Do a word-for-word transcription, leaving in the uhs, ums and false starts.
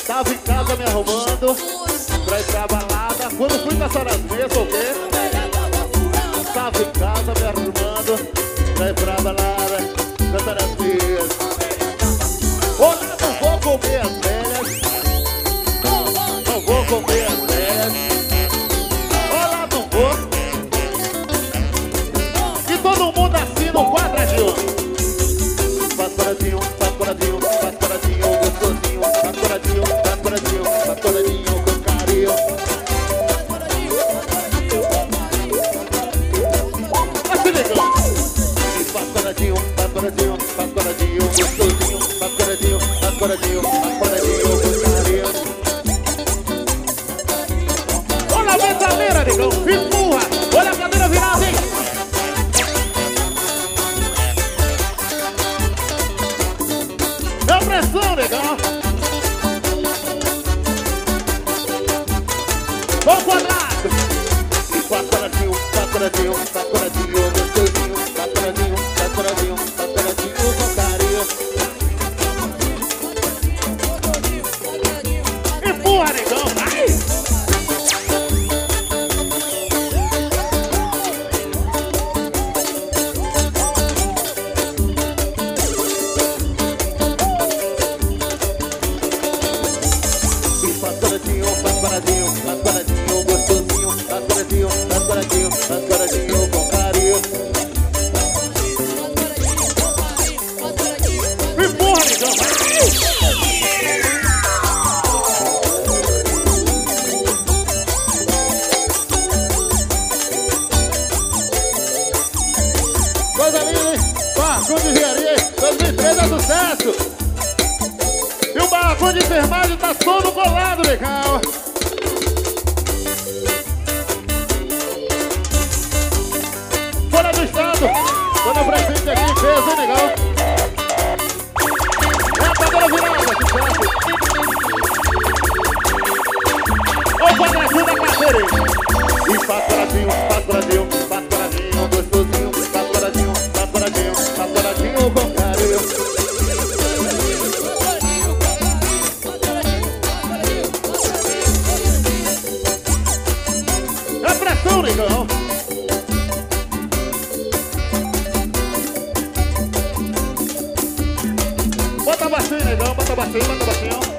Tava em casa me arrumando pra ir pra balada. Quando fui na senhora mesa, o quê? Tava em casa me arrumando pra ir pra balada na senhora mesa. Olha, não vou comer as velhas, não vou comer as velhas. Olha, não vou. E todo mundo assim no quadradinho. Faz quadradinho, faz quadradinho, faz quadradinho, gostosinho. Faz quadradinho, faz quadradinho, faz quadradinho com carinho. Assim legal. E faz quadradinho, faz quadradinho, faz quadradinho, gostosinho. Faz quadradinho, faz quadradinho, faz quadradinho com carinho. Olha a metaleira, negão, empurra. Olha a cadeira virada, hein? É pressão, negão. Vamos quadrado. E faz quadradinho, faz quadradinho, faz quadradinho, gostosinho. Faz quadradinho, faz quadradinho, faz quadradinho com carinho. Empurra, negão, vai! Faz quadradinho, faz quadradinho, faz quadradinho, gostosinho. Faz quadradinho, faz quadradinho, faz quadradinho com carinho. Empurra, negão, vai! Coisa linda, hein? Barracão de engenharia, dois mil e três é sucesso! E o barracão de enfermagem tá todo colado, legal. Fora do estado, dona Prefeita aqui em peso, hein, legal. É a cadeira virada, sucesso. Olha o quadradinho da carteira, hein. E faz quadradinho, faz quadradinho, faz quadradinho, gostosinho. Faz quadradinho, faz quadradinho, faz quadradinho com carinho. Pressão, negão. Bota baixinho, negão. Bota baixinho, bota baixinho.